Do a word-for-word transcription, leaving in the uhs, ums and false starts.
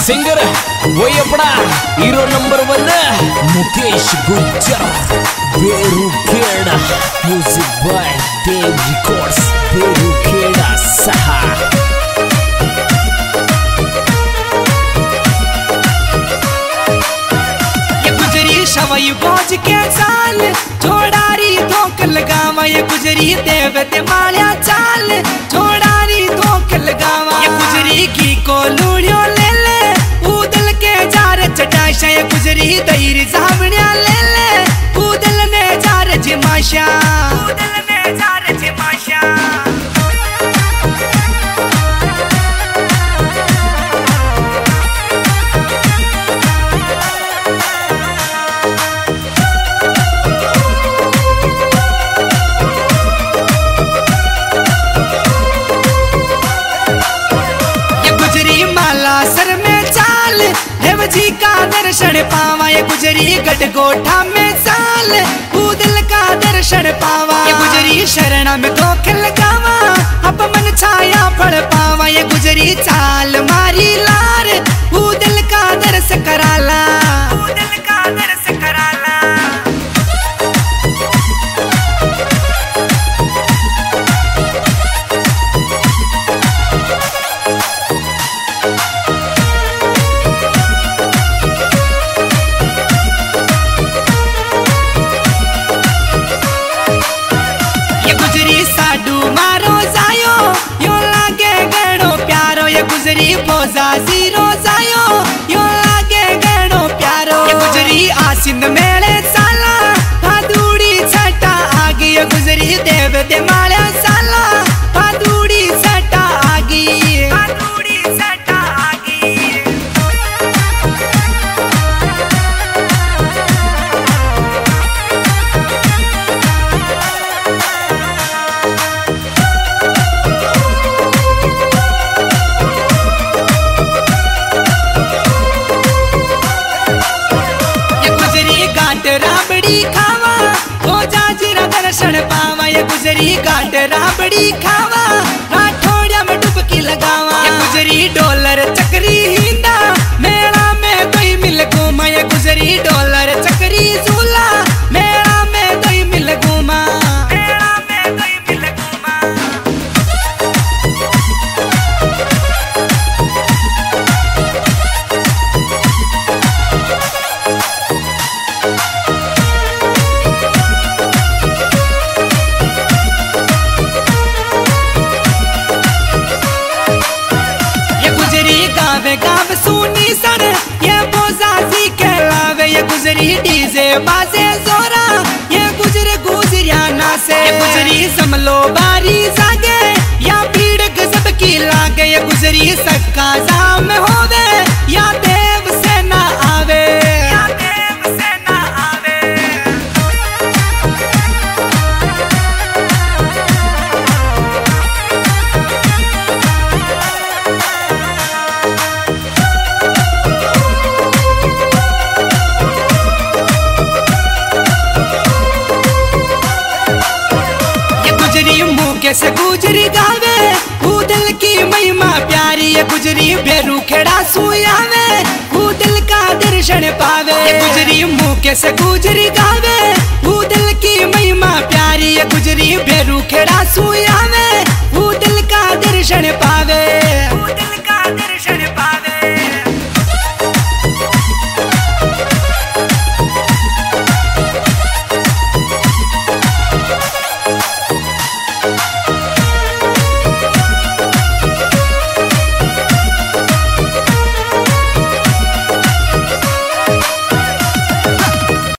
Singer वही अपना hero number one Mukesh Gujjar Berukheda music by Dev records Berukheda सहा ये गुजरी शवई बोझ के साल छोड़ारी धोख लगावा ये गुजरी देव ते माल्या चाल छोड़ारी धोख लगावा ये गुजरी की को लूड़ियो ले ले उदल के जार चटाशा ये गुजरी दईर सामण्या ले ले उदल ने जार जिमाशा उदल ने जार जिमाशा जी का दर्शन पावा ये गुजरी गट गोठा में साल उदल का दर्शन पावा ये गुजरी शरण में धोख लगावा अब मन छाया फल पावा ये गुजरी चाल मारी लार उदल का दर्श कराला उदल का दर्श कराला गुजरी बोजा जीरो जायो यो लागे गणो प्यारो ये गुजरी आसिंद मेले साला भादुड़ी छटा आगी ये गुजरी देव ते माल्या साला भादुड़ी छटा आगी भादुड़ी छटा आगी राबड़ी खावा हो जाजीरा दर्शन पावा ये गुजरी गाट राबड़ी खावा राठौड़िया में डुबकी लगावा ये गुजरी डॉलर चक्री हिंदा मेला में कोई मिल घूमा ये गुजरी डॉलर चक्री झूला मेला में कोई मिल घूमा मेला में कोई मिल घूमा गाव सुनी सर ये बोजाजी कहलावे ये गुजरी डीजे बाजे जोरा ये गुजरे गुजरियाना से ये गुजरी समलो बारी जागे या भीड़ गजब की लागे ये गुजरी सक्का जाम होवे या देव से ना आवे या देव से ना आवे से गुजरी गावे उदल की महिमा प्यारी ये गुजरी बेरुखेड़ा सुयावे उदल का दर्शन पावे ये गुजरी मुके से गुजरी गावे उदल की महिमा प्यारी ये गुजरी बेरुखेड़ा सुयावे उदल का दर्शन पावे।